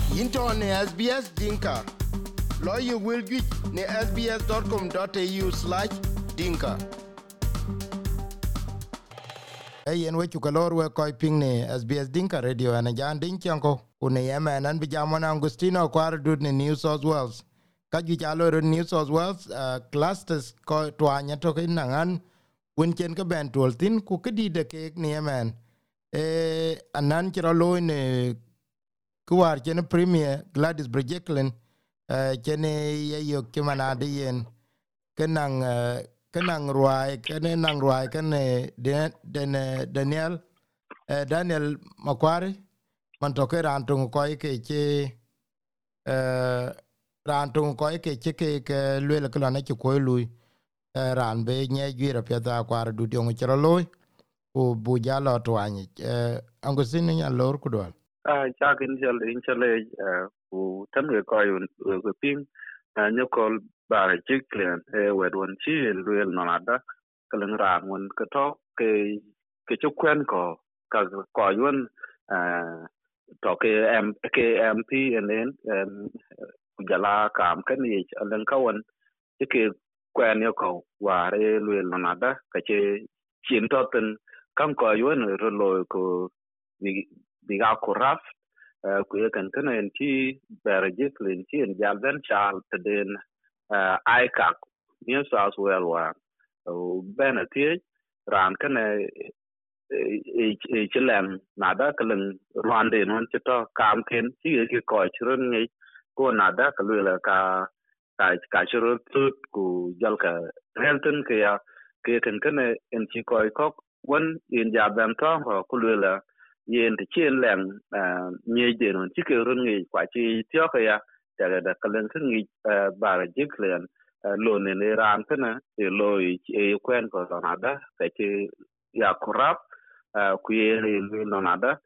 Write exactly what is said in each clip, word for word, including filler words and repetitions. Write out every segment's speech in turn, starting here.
Into ne S B S Dinka. Lawyer will get ne sbs.com.au slash dinka. Hey, and what you color we koi ping ne S B S Dinka Radio and a jan dinkanko. Une yema and bijamon Angustino kwar dud ne New South Wales. Kaju jalo ro New South Wales uh, clusters ko tuanya toke nangan winchen ka ben tuoltin ku kedi de kek ne yemen. Eh, anan chira loy ne kuar chene Premier Gladys Berejiklian uh, chene yeyo kimanade yen kenang uh, kenang ruai kene nang ruai kene den Daniel uh, Daniel Makwari man toke rantung ko ke che uh, rantung ko ke che ke lwel kala na ko lui uh, ran be nye gwira peta kwar du tiongo chero loy u bujalo twani uh, angusini nya lor kudwal Ah, chakin jal in chale ku tamwe ko yun ku ping nyokol bare jiklen e wedwon chi luel nonada kalang ran won ka to ke ke chukwen ko ka ko yun to ke em ke mp and then ku jala kam kan yi alang kawan ke kwen yo ko ware luel nonada ka che chin to ten kam ko yun ro lo ko biga koraf ku yekan kana enti berejit lenti en jalben chal teden aika New South Wales wa benati ran kana e chilen nada kalang rwande non chito kam ken chi ke ko chron ngi ko nada kalula ka ka ka chro tut ku jalka helton ke ya ke kan kana enti ko ko won in jalben to ko lula yen de chen leng nye de non ti ke ron ngi kwa chi tyo ka ya da da kalen kan ngi ba jiklen lo ne ne ran kana e lo e kwen ko na da ka chi ya kurap ku ye le no na da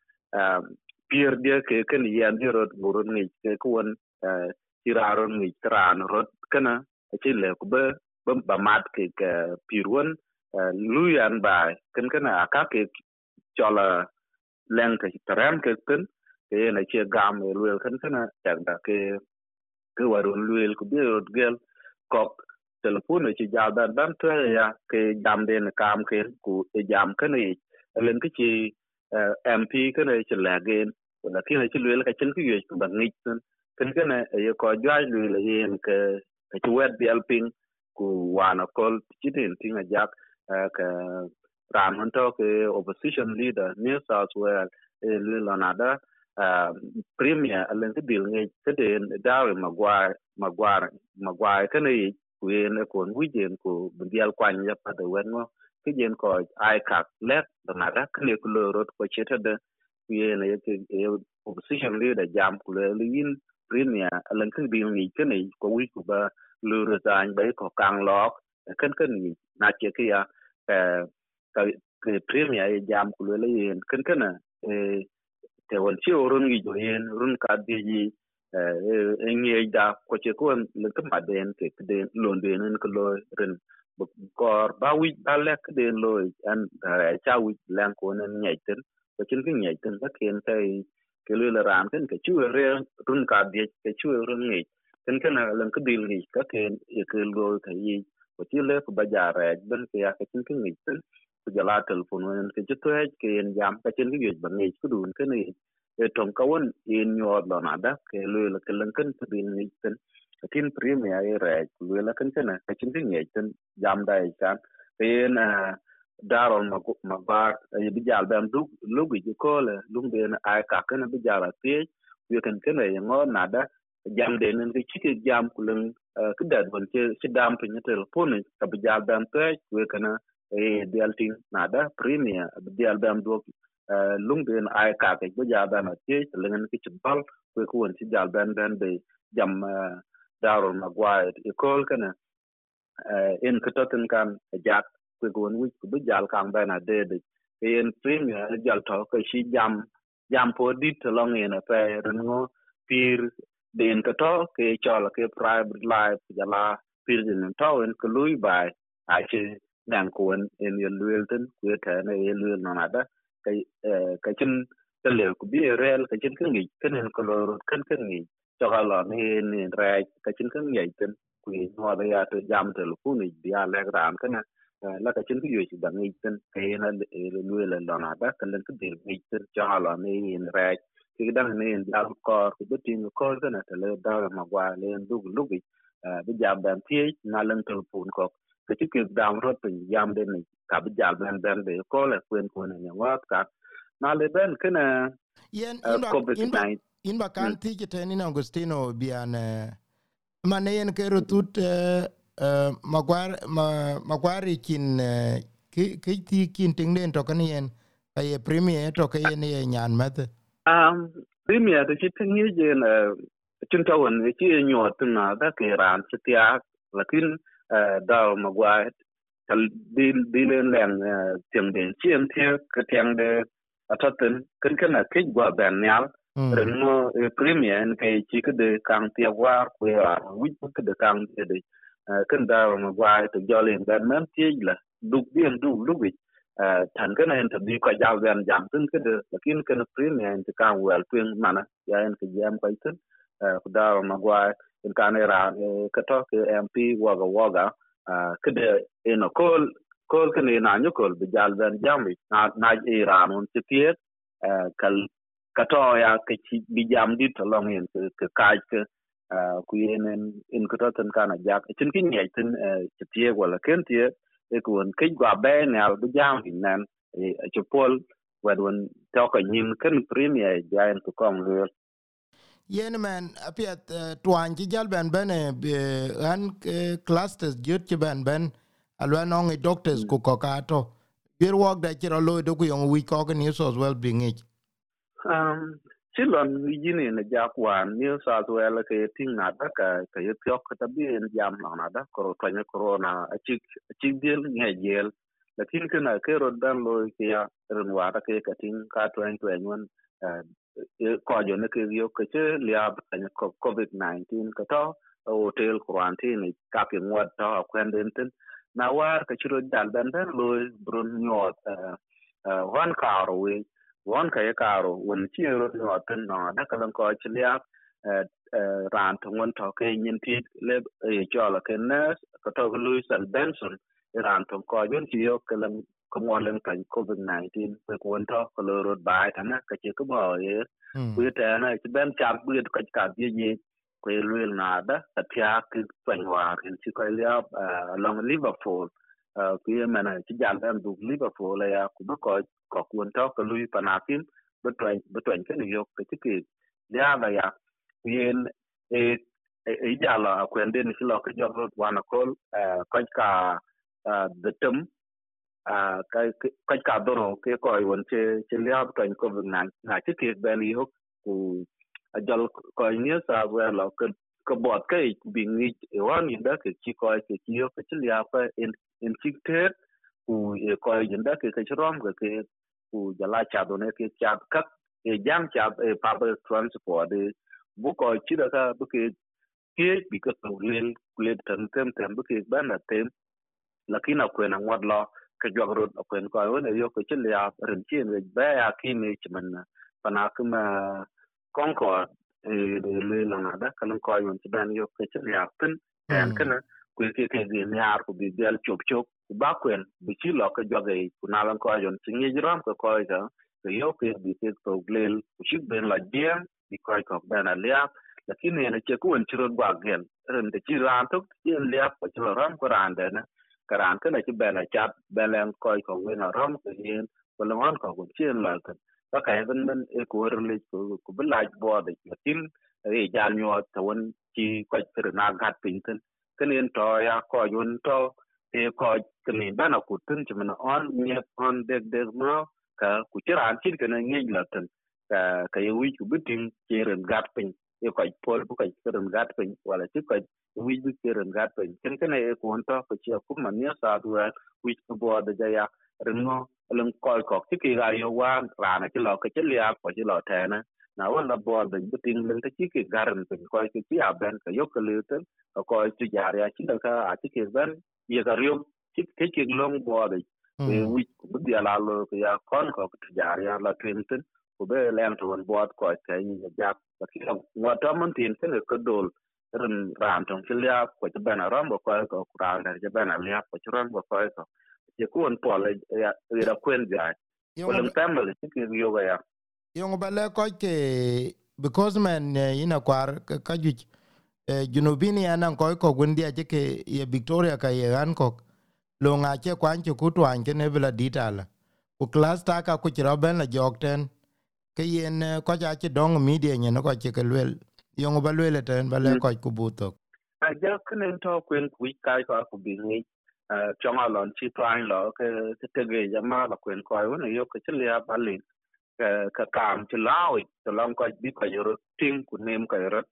pier de ke kan yan de rot burun ngi ke ko won ti ra ron ngi tran rot kana chi le ku ba ba mat ke pirwon lu yan ba kan kana ka ke chola leng ke taram ke kun ke na che gam luel kan kana tak da ke ke warun luel ku bi rot gel kok telefon che ja da dan to ya ke jam den kam ke ku e jam kan e len ke chi mp kan e che la gen na ki na che luel ka chen ku ye ku ba ngi kun kan kana e ko ja luel yen ke ke wet bi alping ku wana kol chi den tinga jak ka ran hun to ke opposition leader New South Wales Lilonada premier alen ke dil ngi ke den dawe magwar magwar magwar ke ne ku en ko wijen ko bial kwan ya pa de wengo ke jen ko ai kak let nada ke ne ku rot ko cheta de ku en ke opposition leader jam ku le yin premier alen ke dil ngi ke ne ko wi ku ba lu resign ba ko kang lok ken ken ni na che ke ya ka ke premier e jam ku le yen ken kana e te won chi orun gi jo yen run ka de yi e ngi da ko che ko le ka ma den ke de lon de nen ko lo ren kor ba wi ba le ke de lo an cha wi lan ko nen nyai ten ko chin ki nyai ten ka ken kai ke le ran ken ke chu re run ka de ke chu run ngi ken kana len ka dil ngi ka ken e ke lo ka yi ko chi le ko ba ja re ben ke ya ke chin ki ngi ten ku jala telefon wen ke jito ke en jam ka chen ge ba ngi ku dun ke ni e ton ka won in yo do na da ke le le ke len ken bin ni ten tin premier e re ku le ken ken ka chen ge ngi ten jam da e kan en daron ma ma ba e bi jal bam du lu gi ko le lu de na ai ka ken bi jala ti ku ken ken e ngo na da jam de nen ke chi jam ku len ke da bon che si dam pe ni telefon ka bi jal bam te ku ken e dialting nada premier dial bam do lungden ay ka ke bo jaba na tie lengen ki chbal ko ko won ci jal ban ban be jam darul magwai e kol kana en katoten kan jak ko gon wi ko jal kan bana de de en premier jal to ko ci jam jam po dit long en fa rengo pir den ka to ke chola ke private life jala pir den to en ko lui bai a che dan ko en en ye luelten ku ta na ye luel na da kai ka chin cái liệu của bia real cái chân cái nghỉ cái nên color cái cái nghỉ cho cái lò nên nên ra cái chân cái nhảy tên quỳ hoa đây à từ jam từ lúc này bia lẹ ram cái này là cái chân cái gì bằng nghỉ tên cái là lui lên đó nè cái lên cái điều nghỉ tên cho cái lò nên ra cái đang nên giao cor cái bút tin cor cái này là đó mà qua lên lúc lúc bị bây giờ bạn thấy na lên từ phun cọc cái chiếc kia down road từ jam đến này cả bây giờ bạn bạn để có là quên quên này nhá cả na le ben cái này yen in ba in ba kan ti ke ten in Agustino bian mane yen ke rotut magwar magwari kin ki ki ti kin ting den to kan yen ay premier to ke yen ye nyan mat um premier de chitin ye je na chin tawon ne chi nyot na da ke ran chitia lakin da magwar tal dil dilen len tiang den chien tie ke tiang de ataten kan kana ke gwa ben nyal reno premier en ke chi ke de kang tia war ku ya wi ke de kang de kan da magwar to jolen ben man tie la duk bien du lu wi thành cái này thì đi qua giao gần giảm tính cái được, nhưng cái nó premier thì càng well tuyên mà nè, giờ anh cái giảm quay tính, đó mà qua cái này là cái đó cái em pê waga waga, cái đấy nó call call cái này là nhớ call bị giao gần giảm bị, na na Iran muốn tiếp tiếp, cái cái đó ya cái bị giảm đi từ lâu hiện cái cái cái cái quy nên in cái đó tên cái này giá, chính cái nhảy tính tiếp tiếp hoặc là kiến tiếpekuan ke gwa be ne al bijam hinan e chopol wadwan toka nyin kan premier jaen to kom le yen man apiat twan ji jal ben ben an clusters jot ji ben ben alwa no ngi doctors ku ko kato bir wok da ci lo do ku yong wi ko ni so well being it um chilon yini ne jakwan ni sa to el ke ting na da ka ka yot ka bi en jam na da ko to ne corona a chik chik dil nge gel lakin kana ke ro dan lo ke ya ren wa da ke ka ting ka twen twen won ko jo ne ke yo ke che lia ne covid nineteen ka to hotel quarantine ka ke ngwa to kwen den tin na war ka chiro dal dan dan lo bron nyot wan ka ro we won ka karo won chi ro no ten no da ka ko chlia ran to won to ke nyin ti le e cho la ken ka to lu san benson ran to ko yon chi yo ka lan ko mo len kan covid nineteen ko won to ko ro ba ta na ka chi ko bo ye ku ta na chi ben cham bu ka ka ye ye ko lu na da ta pya ki pan wa ken chi ko lia long Liverpool ku ye mana chi jam ben du Liverpool ya ku ko ko won to ko lui panakim betwen betwen ke yo ke ti ya ba ya yen e e ja la kwen den si lo ke jo ro wana kol ko ka the tum ka ka ka doro ke ko won che che ya betwen ko na na ti ke ben yo ku ajal ko ni sa wa lo ke ko bot ke bi ni e wan ni da ke chi ko ke chi yo ke chi ya pa in in chi te ku e ko yin da ke ke rom ke ku jala cha do ne ke cha kat e jam cha e public transport de bu ko chi da ka bu ke ke bi ka to len le tan tem tem bu ke ban na tem lakini ko na ngwad lo ke jog ro ko en ko ne yo ko chi ya ren chi ne ba ya ki ne chi man pana kuma concord e le la na da kan ko yon chi ban yo ke chi ya tin en kana ku ke ke ni yar ku bi del chop chop ba kwen bi chi lo ka joge ku na lan ko yon sin ye ram ko ko ga yo ke bi ke to glel ku chi ben la dia bi ko ko ben alia lakini ne che ku en chiro gwa gen ren de chi ran to ye lia ko chi ram ko ran de na karan ka na chi ben a chat belen ko ko wen ram ko yen ko lan ko ku chi la ka ka ka ben ben e ko rele ko ku bi la bo de lakin e jan yo to won chi ko chi na gat pin ten kenen to ya ko yun to e ko kini bana ku tun ci mana on ne on deg deg ma ka ku tiran ci kana ngi la tan ka ka yi ku bitin ci ren gat pin e ko pol bu ka ci ren gat pin wala ci ko wi bu ci ren gat pin ken kana e ko on to ko ci ku man ne sa du wi ku bo da ja ya ren no len ko ko ci ki ga yo wa ra na ci lo ka ci liya ko ci lo ta na na wala bo da bitin len ta ci ki garan pin ko ci ci a ben ka yo ka le tan ko ci jaar ya ci da ka a ci ki ben ye ga riyo chip ke ke long bo de e wi bu dia la lo ya kon ko jaar ya la twenten ku be len to board ko ke ja ko ki wa to mun tin ke ko dol ren ran tong chilia koจะben ram ko ko ranจะben alia ko ran ko ko ko je ku on pole ya ira kwen ja ko len family ki yo ga ya yo ba le ko ke because man ina kwar ka ju junubini anan ko ko gundi aje ke ye Victoria ka ye an ko lo nga che kwan chu kutwan ke ne bla ditala ku class ta ka ku ro ben la jokten ke yen ko ja che dong media ne ko che ke lwel yo ba lwel ten ba le ko ku buto a ja kenen to kwen ku kai ko ku bi ni chong a lon chi twan lo ke te ge ja ma la kwen ko ne yo ke chlia balin ka kam chi lawi to long ko bi ko yo ting ku nem ka yo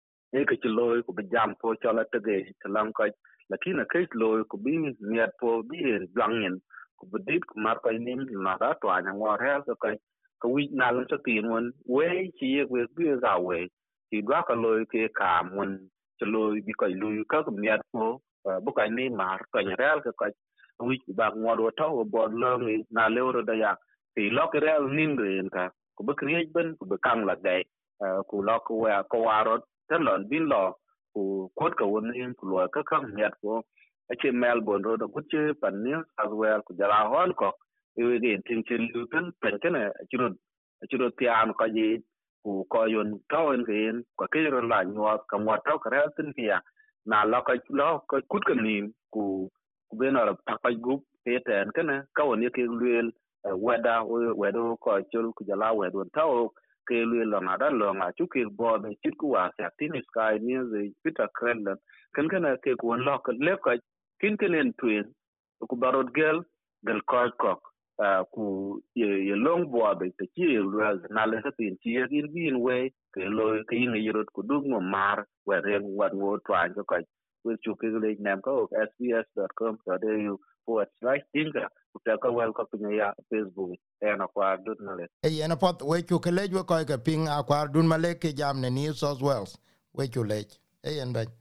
e ke loy ku bi jam po cho la te ge to long ko lakini ke loy ku bi miat po bi langin ku bi dit ku mar ko nim na da to anya ngor ha ko ka wi na lan sa tin won we chi ye we bi ga we ti gwa ka loy ke kam won to loy bi ko loy ka ku miat po bu ka ni mar ko nya real ka ko wi ba ngor wo to bo lo ni na le ro da ya ti lo ke real nin ren ka ku bi kriej ben ku bi kang la dai ku lo ku wa ko wa tan lon bin lo ku kot ka won in ku lo ka kam net ko a che Melbourne ro ku che pan ni as well ku jara hon ko e we ge tin chen lu tan pen tan a chiro a chiro tiam ko ji ku ko yon to en gen ko ke ro la nyo ka mo to ka ra tin kia na lo ka lo ko kut ka ni ku ku be na pa pa group e ten kana ka won ye ke luel weda wedo ko chul ku jala wedo to ke lu la na da lo nga chu ke bo de chit ku wa sa tin sky ni ze Peter Krellen kan kana ke ku lo ka le ka kin ken en twin ku barot gel gel ko ko ku ye ye long bo de te chi lu na le sa tin chi ye in bin we ke lo ke ni yirot ku du mo mar we ren wat ngo twan ko ka we chu ke le nam ko s b s dot com dot a u forward slash dinka utaka wel ko pinya Facebook ena kwa dut na le e ena pot we chu ke le ko ka ping a kwa dun male ke jam ne New South Wales we chu le e en ba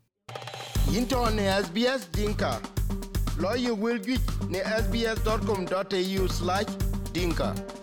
into ne S B S dinka lo you will get ne s b s dot com dot a u slash dinka